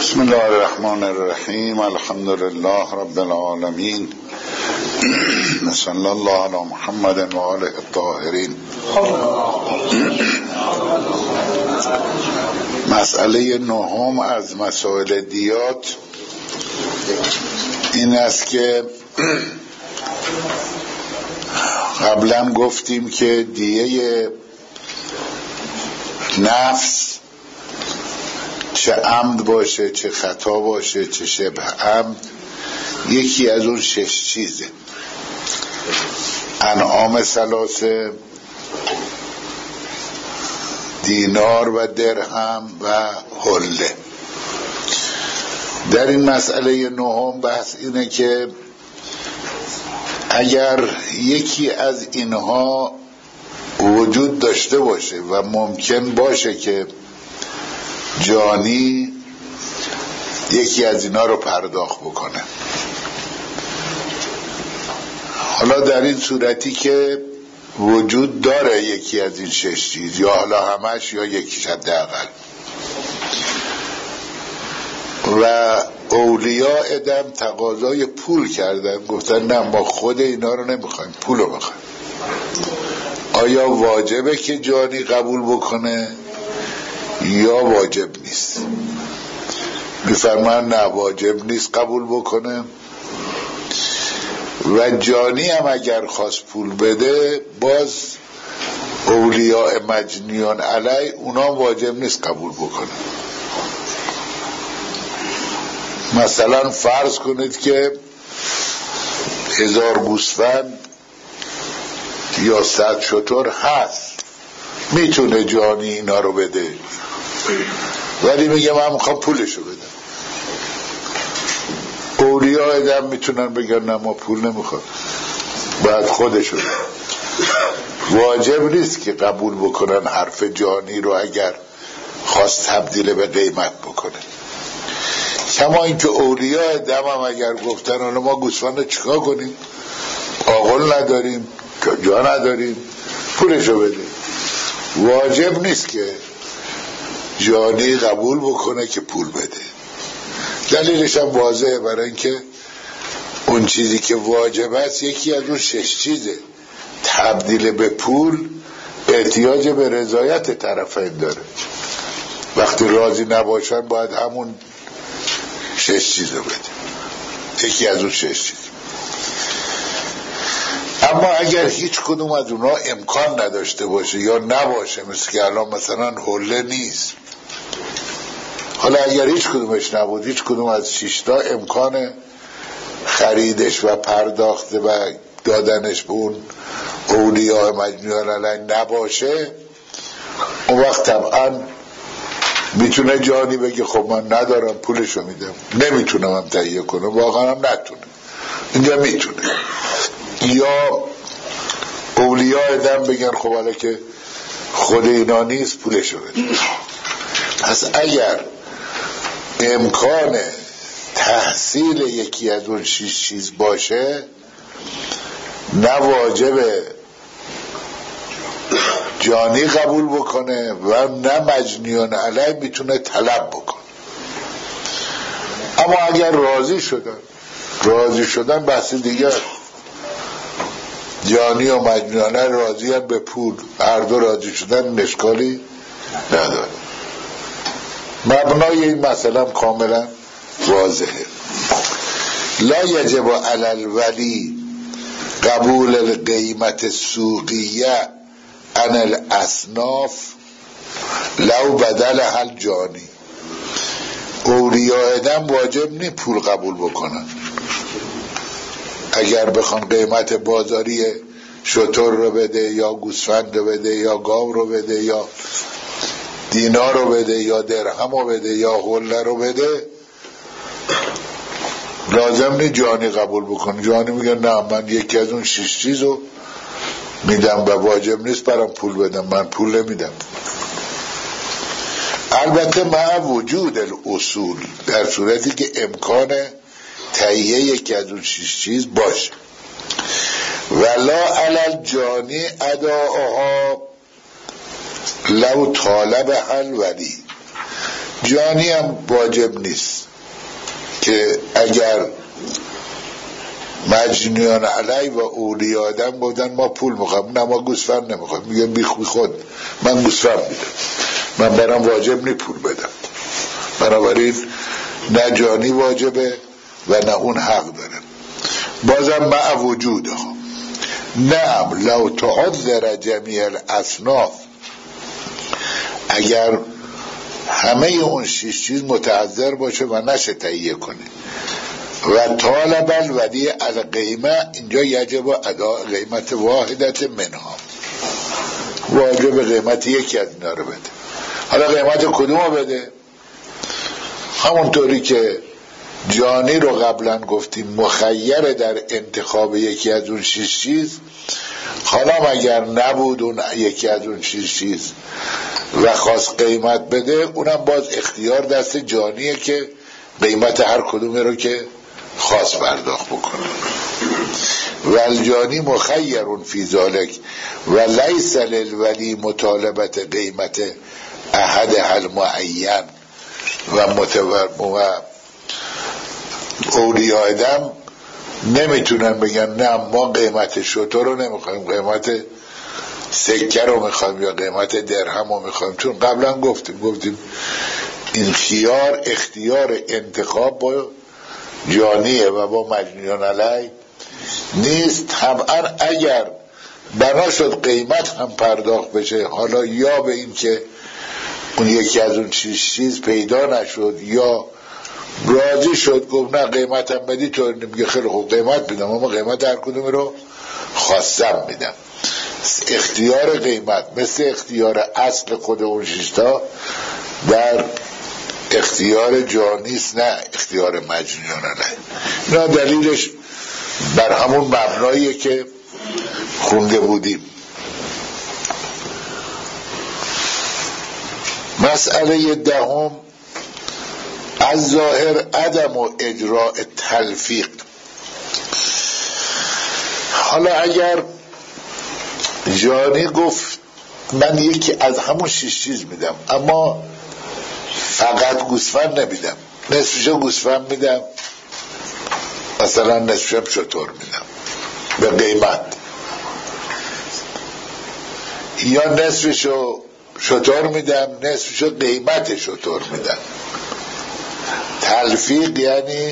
بسم الله الرحمن الرحیم. الحمد لله رب العالمین. صلی الله علی محمد و آله الطاهرین. مسئله نهم از مسائل دیات این است که قبلا گفتیم که دیه نفس چه عمد باشه، چه خطا باشه، چه شبه عمد، یکی از اون 6 چیزه: انعام ثلاثه، دینار و درهم و حله. در این مسئله نهم بحث اینه که اگر یکی از اینها وجود داشته باشه و ممکن باشه که جانی یکی از اینا رو پرداخت بکنه، حالا در این صورتی که وجود داره یکی از این 6 چیز، یا حالا همش یا یکیش حداقل، و اولیاء ادم تقاضای پول کردن، گفتن نه ما خود اینا رو نمیخوایم، پول رو میخوایم، آیا واجبه که جانی قبول بکنه یا واجب نیست؟ میفرمان نه، واجب نیست قبول بکنه، و جانی هم اگر خواست پول بده باز اولیاء مجنیان علی اونا واجب نیست قبول بکنه. مثلا فرض کنید که 1000 گوسفند یا 100 شتر هست، میتونه جانی اینا رو بده، ولی میگه من میخوام پولشو بدم. اولیاء ادم میتونن بگن نه ما پول نمیخوام، باید خودشو بده. واجب نیست که قبول بکنن حرف جانی رو اگر خواست تبدیل به قیمت بکنه. کما اینکه اولیاء ادم هم اگر گفتن حالا ما گوسفند رو چیکار کنیم، آقل نداریم، جا نداریم، پولشو بده، واجب نیست که جانی قبول بکنه که پول بده. دلیلش هم واضحه، برای اینکه اون چیزی که واجب است یکی از اون 6 چیزه. تبدیل به پول احتیاج به رضایت طرفین داره، وقتی راضی نباشن باید همون 6 چیزو بده، یکی از اون 6 چیز. اما اگر هیچ کدوم از اونا امکان نداشته باشه یا نباشه، مثل که الان مثلا حله نیست، حالا اگر هیچ کدومش نبود، هیچ کدوم از 6 تا امکان خریدش و پرداخت و دادنش به اون اولیاء مجنیان علی نباشه، اون وقت طبعا میتونه جانی بگه خب من ندارم پولشو میدم، نمیتونم هم تهیه کنم، واقعا هم نتونه. اینجا میتونه. یا اولیاء ادم بگن خب حالا که خود اینا نیست پولشو بده. پس اگر امکان تحصیل یکی از اون 6 چیز باشه، نه واجبه جانی قبول بکنه و نه مجنیان علی میتونه طلب بکنه. اما اگر راضی شدن بحث دیگر، جانی و مجنیان علی راضی هم به پول، هر دو راضی شدن اشکالی نداره. مبنای این مسئله کاملا واضحه. لا یجب علی الولی قبول القیمت السوقیه عن الاصناف لو بدل حل جانی. اولیاء ادم واجب نی پول قبول بکنن اگر بخوان قیمت بازاری شتر رو بده یا گوسفند رو بده یا گاو رو بده یا دینار رو بده یا درهم رو بده یا حله رو بده، لازم نی جانی قبول بکنه. جانی میگه نه من یکی از اون 6 چیز رو میدم و واجب نیست برام پول بدم، من پول نمیدم. البته مع وجود الاصول، در صورتی که امکان تهیه یکی از اون 6 چیز باشه. ولا علی الجانی اداها لو طالب حل ولی، جانی هم واجب نیست که اگر مجنیان علی و اولیاء آدم بودن ما پول میخوام، نه ما گوسفند نمیخوام، میگه بی خود من گوسفند میدم، من برام واجب نی پول بدم. بنابراین نه جانی واجبه و نه اون حق داره. بازم مع وجوده نعم لو تعذر جمیع الاصناف، اگر همه اون 6 چیز متعذر باشه و نشه تهیه کنه. و طالب الودی القیمه، اینجا یجب ادا قیمت واحدت منها، واجب قیمت یکی از اینا رو بده. حالا قیمت کدومو بده؟ همونطوری که جانی رو قبلا گفتیم مخیر در انتخاب یکی از اون 6 چیز، حالا اگر نبود اون یکی از اون 6 چیز و خواست قیمت بده، اونم باز اختیار دست جانیه که قیمت هر کدومی رو که خواست پرداخت بکنه. والجانی مخیرون فی ذالک و لیس للولی مطالبت قیمت احد المعین و اولیاء آدم نمیتونن بگن نه ما قیمت شتر رو نمیخوایم، قیمت سکه رو میخوایم یا قیمت درهم رو میخوایم. چون قبلا گفتیم این اختیار انتخاب با جانیه و با مجنیان علی نیست. طبعا اگر بنا شد قیمت هم پرداخت بشه، حالا یا به این که اون یکی از اون چیز پیدا نشد یا راضی شد گفت نه قیمت هم بدی، تو میگه خیلی خوب قیمت میدم، اما قیمت هر کدومی رو خواستم میدم. اختیار قیمت مثل اختیار اصل خود اون 6 تا در اختیار جانیست، نه اختیار مجنیان علیه. اینا دلیلش بر همون مبناییه که خونده بودیم. مسئله دهم از ظاهر عدم و اجراء تلفیق. حالا اگر جانی گفت من یکی از همون 6 چیز میدم اما فقط گوسفند نمیدم، نصفشو گوسفند میدم، مثلا نصفشو شتر میدم به قیمت، یا نصفشو شتر میدم نصفشو قیمت شتر میدم. تلفیق یعنی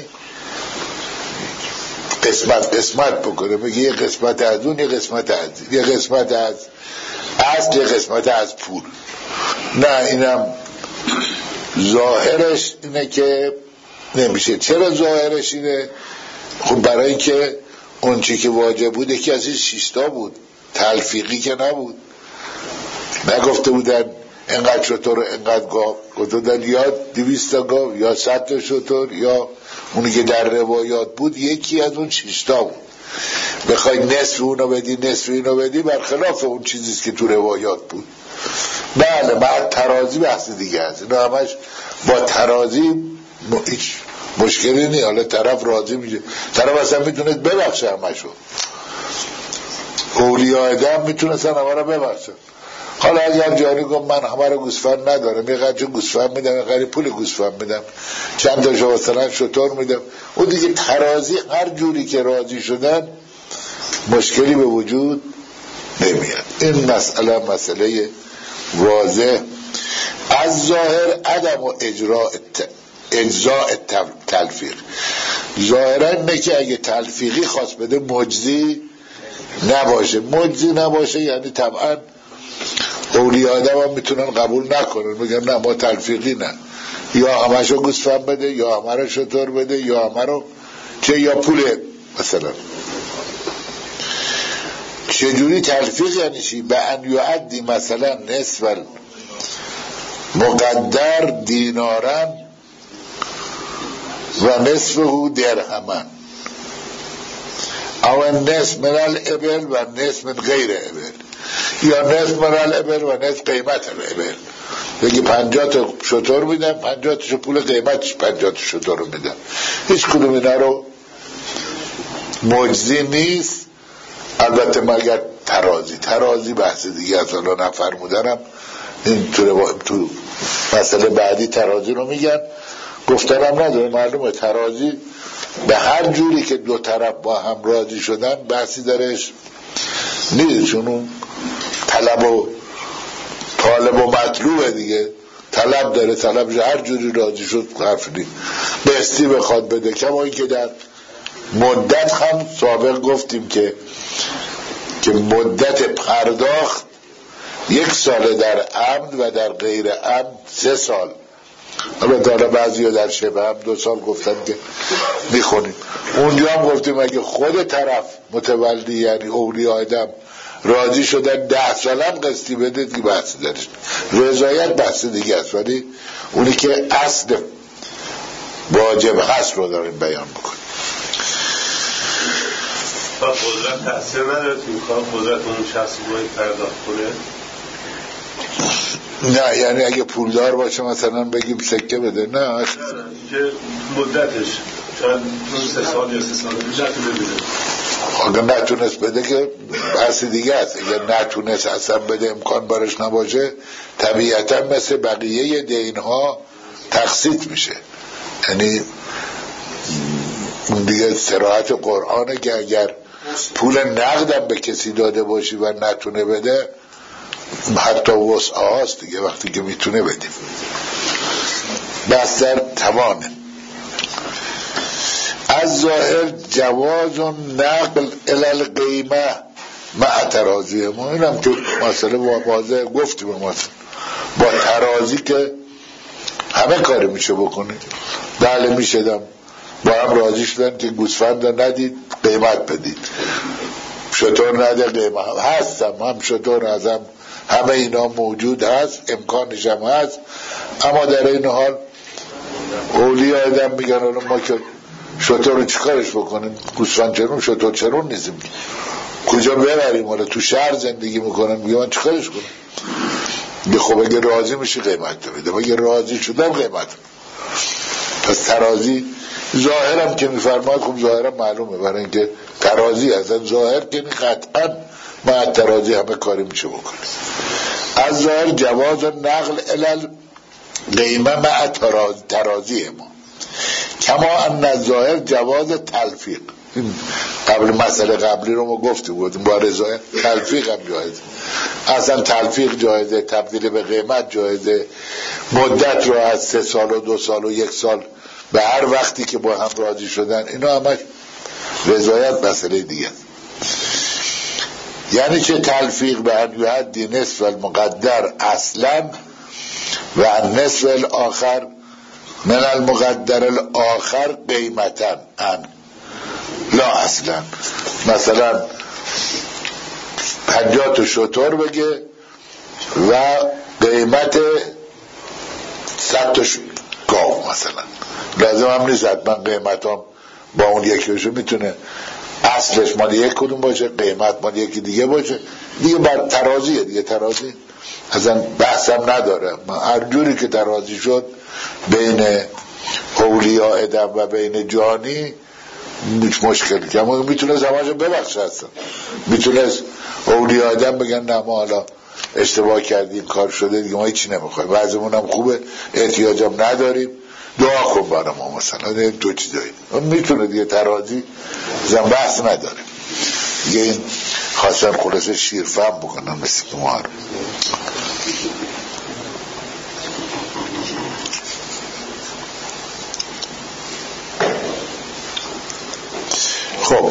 قسمت بکنه، بگه یه قسمت از اون، یه قسمت از یه قسمت از اصل، یه قسمت از پول. نه، اینم ظاهرش اینه که نمیشه. چرا ظاهرش اینه؟ خب برای اینکه اون چی که واجب بود یکی از این 6 تا بود، تلفیقی که نبود. نگفته بودن انقدر شتر و انقدر گاو، گفته بودن یا 200 تا گاو یا 100 تا شتر، یا اونی که در روایات بود یکی از اون 6 تا بود. بخوای نصف اونو بدی نصف اینو بدی، برخلاف اون چیزیست که تو روایات بود. بله، بعد ترازی بحث دیگه هست، اینا همش با ترازی هیچ مشکلی نیست. حالا طرف راضی میشه، طرف اصلا میتونه ببخشه همشو، اولیاء آدم میتونستن همه رو ببخشن. حالا اگر جاری گفت من همه رو گوسفند ندارم، یه قدر گوسفند میدم، یه قدر پول گوسفند میدم، چند تاشو مثلا شتر میدم، اون دیگه ترازی هر جوری که راضی شدن مشکلی به وجود نمیاد. این مسئله واضح. از ظاهر عدم و اجزاء تلفیق، ظاهرا اینه که اگه تلفیقی خواست بده مجزی نباشه، یعنی طبعا اولیاء آدم هم میتونن قبول نکنن، میگن نه ما تلفیقی نه، یا همشو گوسفند بده یا همه رو شتر بده یا همه رو یا پول. مثلا چجوری تلفیق یعنی چی؟ به ان یعدی مثلا نصف مقدر دینارن و نصفه درهمن، او نصف من الابل و نصف من غیر ابل، یا نصف من الابل و نصف قیمت الابل. بگی 50 تا شتر میدم، 50 تاشو پول قیمتش 50 تا شتر رو میدم. هیچ کدوم اینا رو مجزی نیست، البته مگر ترازی بحث دیگه از حالا نفرمودنم این تو مسئله بعدی ترازی رو میگن، گفتنم نداره، معلومه ترازی به هر جوری که دو طرف با هم راضی شدن بحثی درش نیست، چون اون طلب و طالب و مطلوبه دیگه، طلب داره، طلبش هر جوری راضی شد حرف نیست. بستی بخواد بده، کما این که در مدت هم سابق گفتیم که مدت پرداخت 1 سال در عمد و در غیر عمد 3 سال. البته بعضی ها در شبه هم 2 سال گفتن که میخونیم. اونجا هم گفتیم اگه خود طرف متولی یعنی اولیاء آدم راضی شدن 10 سال هم قسطی بده دیگه بحث درش، رضایت بحث دیگه است، ولی اونی که اصل واجب هست رو داریم بیان بکنیم. تا قدرت تأثیر نداره توی کار، قدرت اون شخصی باید پرداخت کنه؟ نه یعنی اگه پولدار باشه مثلا بگیم سکه بده، نه که مدتش شاید 3 سال یا 3 سال اگه نتونست بده که بحث دیگه است. اگه نتونست اصلا بده، امکان برش نباشه، طبیعتا مثل بقیه دین ها تقسیط میشه. یعنی اون دیگه صراحت قرآنه که اگر پول نقدم به کسی داده باشی و نتونه بده، حتی وسعه هاست دیگه، وقتی که میتونه بده بس در توانه. از ظاهر جواز و نقل الالقیمه مع ترازی ما، اینم که مسئله واضح گفتیم، مثلا با ترازی که همه کاری میشه بکنی. بله میشدم با هم راضی شدن که گوسفند ندید قیمت بدید، شطور نده قیمت هستم، هم شطور ازم، همه اینا موجود هست، امکانش هم هست. اما در این حال اولیاء آدم میگن ما که شطور رو چیکارش بکنیم، گوسفند چرون شطور چرون نیستیم، کجا ببریم، حالا تو شهر زندگی میکنن، میگه من چیکارش کنم؟ میگه خب اگه راضی میشی قیمت بده، اگه راضی شدم قیمت. پس ترازی ظاهرم که میفرماید، خب ظاهرم معلومه، برای اینکه ترازی اصلا ظاهر که قطعا ما ترازی همه کاری میشه بکنه. از ظاهر جواز نقل الال قیمه مع ترازی ما، کما ان ظاهر جواز تلفیق. قبل مسئله قبلی رو ما گفتیم با رضایت تلفیق هم جایزه، اصلا تلفیق جایزه، تبدیل به قیمت جایزه، مدت رو از 3 سال و 2 سال و 1 سال به هر وقتی که با هم راضی شدن، اینا همش رضایت مسئله دیگه. یعنی چه تلفیق به ان یؤدی نصف المقدر اصلا و نصف الاخر من المقدر الاخر قیمتا ان لا اصلا. مثلا 50 شطور بگه و قیمت 100 گاو مثلا، لازم هم نیست حتما قیمت هم با اون یکی باشه، میتونه اصلش مال یک کدوم باشه، قیمت مال یکی دیگه باشه، دیگه بر ترازیه دیگه. ترازی اصلا بحثم نداره، هر جوری که ترازی شد بین اولیاء ادم و بین جانی هیچ مشکلی که اما میتونه زمانشو ببخشه، هستن میتونه اولیاء ادم بگن نه ما حالا اشتباه کردیم، کار شده دیگه، ما هیچی نمیخوایم، وضعمون هم خوبه، احتیاجم نداریم، دعا کن برای ما مثلا، دو چیزایی میتونه دیگه. ترازی زن بحث نداره دیگه. این خواستن خلاصه شیرفهم بکنن مثل که ما. خب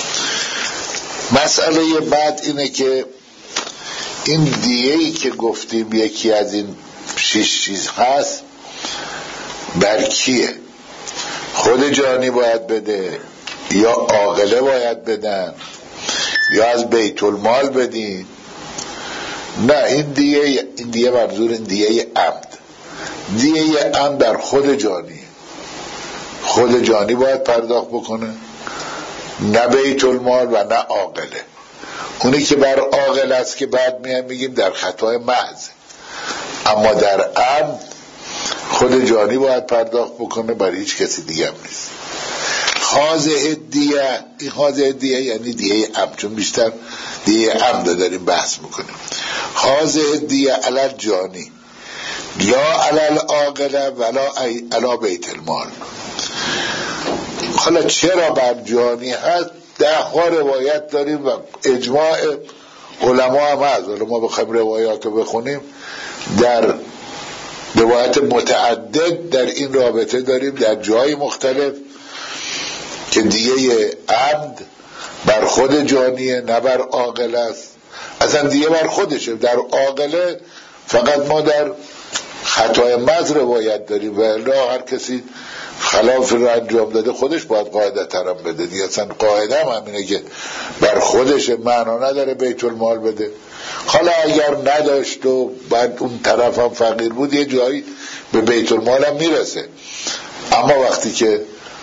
مسئله بعد اینه که این دیه‌ای که گفتیم یکی از این 6 چیز هست، بر کیه؟ خود جانی باید بده یا عاقله باید بدن یا از بیت المال بدین؟ نه، این دیه منظور این دیه عمد. دیه عمد در خود جانی، خود جانی باید پرداخت بکنه، نه بیت المال و نه عاقله. اونی که بر عاقل است که بعد میگیم در خطای محض، اما در عمد خود جانی باید پرداخت بکنه، برای هیچ کسی دیگه هم نیست. خاضع دیه، این خاضع دیه یعنی دیه عمد، چون بیشتر دیه عمد داریم بحث میکنیم. هذه دیه علی الجانی لا علی العاقله ولا علی بیت المال. حالا چرا بر جانی هست؟ 10 روایت داریم و اجماع علما هم هست. حالا ما بخوایم روایات رو بخونیم، در روایت متعدد در این رابطه داریم در جای مختلف که دیه عمد بر خود جانیه نه بر عاقله است. اصلا دیه بر خودشه. در عاقله فقط ما در خطای محض روایت داریم و الا هر کسی خلاف رو انجام داده خودش باید قاعده ترم بده دیگه. اصلا قاعده هم همینه که بر خودش، معنا نداره بیت المال بده. حالا اگر نداشت و بعد اون طرف هم فقیر بود یه جایی به بیت المال هم میرسه، اما وقتی که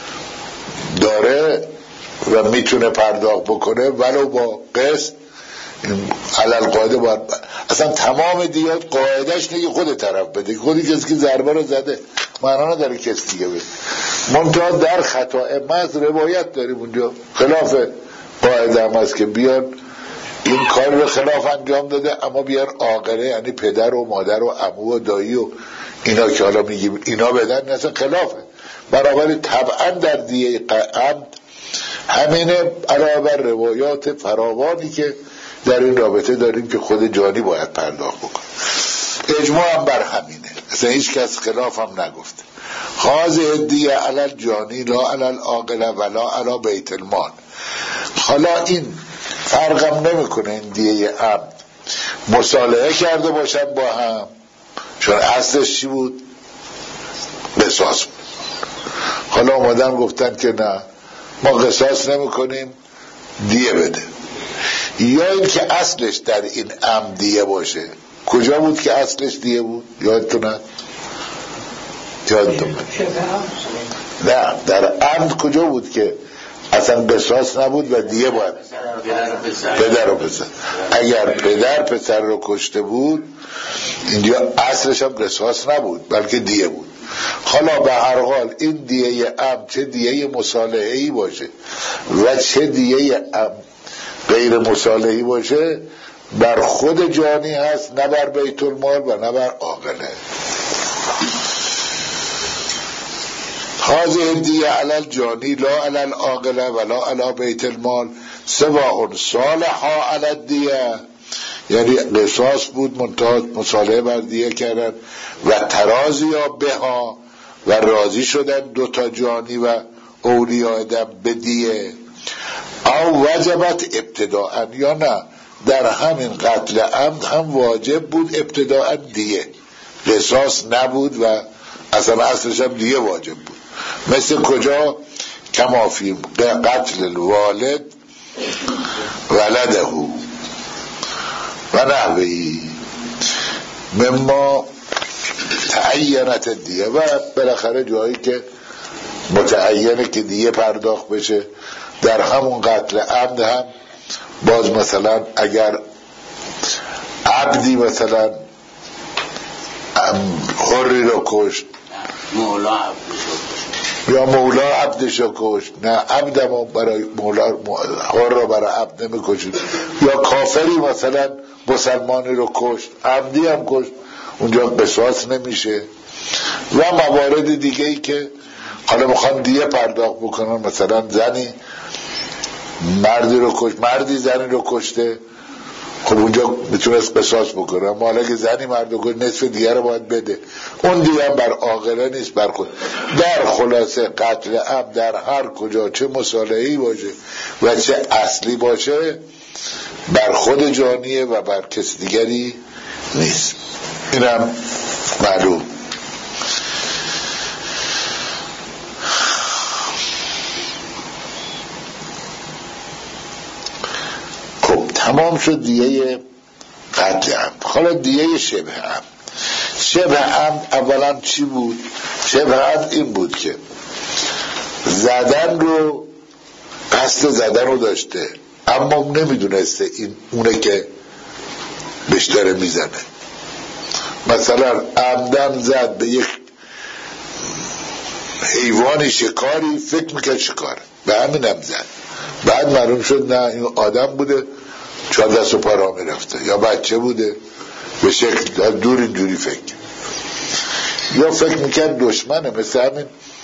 داره و میتونه پرداخت بکنه ولو با قسط علل قاعده باید اصلا تمام دیات قاعدش نگه خود طرف بده. خودی کسی که ضربه رو زده معنا نداره کسی دیگه بده. منتها در خطای محض روایت داریم اونجا خلاف قاعده هم هست که بیان این کار رو خلاف انجام داده اما بیان عاقله یعنی پدر و مادر و عمو و دایی و اینا که حالا میگیم اینا بدن، اصلا خلافه. برابر طبعا در دیه عمد همینه، علاوه بر روایات فراوانی که در این رابطه داریم که خود جانی باید پرداخت بکنه. اجماع هم بر همینه، اصلا هیچ کس خلاف هم نگفته. هذه دیه علی الجانی لا علی العاقله ولا علی بیت المال. حالا این فرقم نمیکنه این دیه عمد مصالحه کرده باشن با هم، چون اصلش چی بود؟ قصاص بود. حالا اومدن گفتن که نه ما قصاص نمی کنیم دیه بده. یا این که اصلش در این عمد دیه باشه. کجا بود که اصلش دیه بود؟ یادتونه؟ نه در عمد کجا بود که اصلا قصاص نبود و دیه باید پدر رو پسر. اگر پدر پسر رو کشته بود اینجا اصلش هم قصاص نبود بلکه دیه بود. حالا به هر حال این دیه عمد چه دیه مصالحه‌ای باشه و چه دیه عمد غیر مصالحه‌ای باشه بر خود جانی هست، نه بر بیت المال و نه بر عاقله. هذه دیه علی الجانی لا علی العاقله ولا علی بیت المال سواء صالحا علی الدیه، یعنی قصاص بود منتها مصالحه بر دیه کردن و ترازی ها بها و راضی شدن دوتا جانی و اولیاء دم به دیه، او وجبت ابتداء، یا نه در همین قتل عمد هم واجب بود ابتداء دیه، قصاص نبود و اصلا اصلش هم دیه واجب بود. مثل کجا؟ کما فی قتل الوالد ولده و نحوی مما تعینت دیه، و بالاخره جایی که متعینه که دیه پرداخت بشه در همون قتل عمد هم باز مثلا اگر عبدی مثلا حری رو کشت یا مولا عبدشو کشت، نه عبدمو برای مولا حر رو برای عبد نمی کشید، یا کافری مثلا مسلمانی رو کشت عبدی هم کشت اونجا قصاص نمیشه. و موارد دیگه ای که حالا میخوان دیه پرداخت بکنن، مثلا زنی مردی رو کشت، مردی زنی رو کشته، خب اونجا میتونست قصاص بکنه، اما حالا که زنی مرد رو کشت نصف دیگه رو باید بده، اون دیگه هم بر عاقله نیست بر خود. در خلاصه قتل عمد در هر کجا چه مصالحه‌ای باشه و چه اصلی باشه بر خود جانیه و بر کس دیگری نیست. اینم معلوم. تمام شد دیه قتل عمد. حالا دیه شبه عمد. شبه عمد اولا چی بود؟ شبه عمد این بود که زدن رو قصد زدن رو داشته اما نمیدونسته این اونه که بهش داره میزنه. مثلا عمدن زد به یک حیوانی شکاری، فکر میکرد شکاره، به همینم زد، بعد معلوم شد نه این آدم بوده، چون دست و پا را میرفته، یا بچه بوده به شکل دوری فکر، یا فکر میکرد دشمنه، مثل همین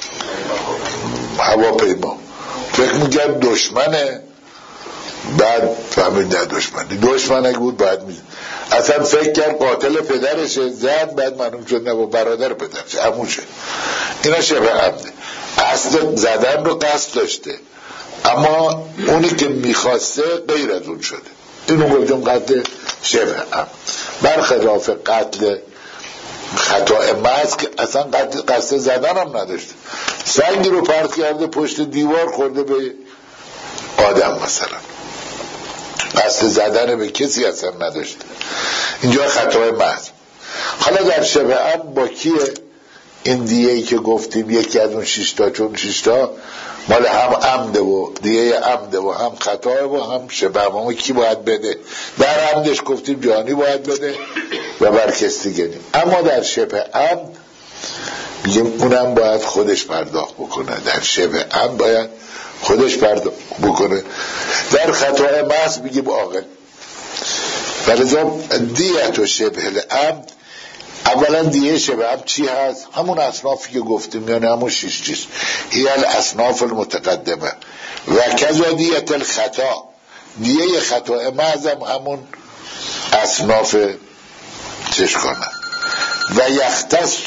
هواپیما فکر میکرد دشمنه، بعد فهمید نه دشمن اگه بود باید اصلا فکر کرد قاتل پدرشه، زد، بعد معلوم شد نه با برادر پدرشه، عموشه. اینا شبه عمده. قصد زدن رو قصد داشته، اما اونی که میخواسته غیر از اون شده، اینو گفتم قتل شبه عمد. برخلاف قتل خطا محض که اصلا قصد زدن هم نداشته، سنگی رو پرت کرده پشت دیوار خورده به آدم مثلا، قصد زدن به کسی اصلا نداشته، اینجا خطای محض. حالا در شبه عمد با کیه؟ این دیه‌ای که گفتیم یکی از اون 6 تا، چون 6 تا مال هم عمده و دیه عمده و هم خطا و هم شبه عمد. کی باید بده؟ در عمدش گفتیم جانی باید بده و برکستگی. اما در شبه عمد میگیم اونم باید خودش پرداخت بکنه، در شبه عمد باید خودش پرداخت بکنه. در خطای محض میگیم عاقل. ولذا دیت و شبه العمد، اولا دیه شبه عمد چی هست؟ همون اصنافی که گفتیم، یعنی همون 6 چیز، هی الاصناف المتقدمه و کذا دیت الخطا، دیه خطا محض هم همون اصناف چشکانه. و یختص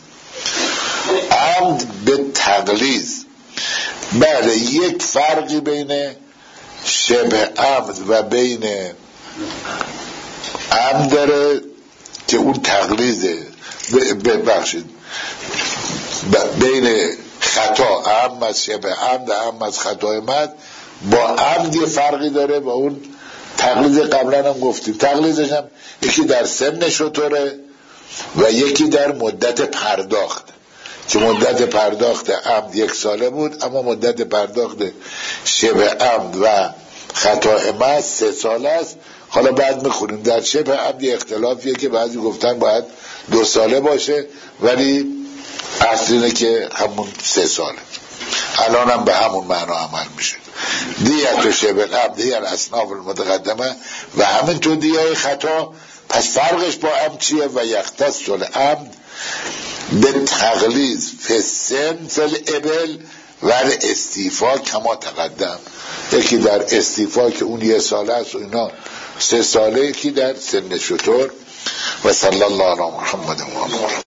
العمد به تغلیظ. بله، یک فرقی بین شبه عمد و بین عمد داره که اون تغلیظه، ببخشید بین خطا عمد از شبه عمد، عمد از خطای مد، با عمد یه فرقی داره و اون تغلیظ قبلا هم گفتیم. تغلیظش هم یکی در سن شطوره و یکی در مدت پرداخت، که مدت پرداخت عمد 1 ساله بود، اما مدت پرداخت شبه عمد و خطا محض 3 ساله است. حالا بعد میخونیم در شبه عمد اختلافیه که بعضی گفتن باید 2 ساله باشه، ولی اصل اینه که همون 3 ساله. الان هم به همون معنا عمل میشه. دیت و شبه عمد هی الاصناف المتقدمه و همینطور دیه خطا. پس فرقش با عمد چیه؟ و یختص العمد به تغلیظ فی سن فی الابل و استیفا کما تقدم. یکی در استیفا که اون 1 ساله است و اینا 3 ساله، یکی در سن شطور. و صلی الله علی محمد و آله.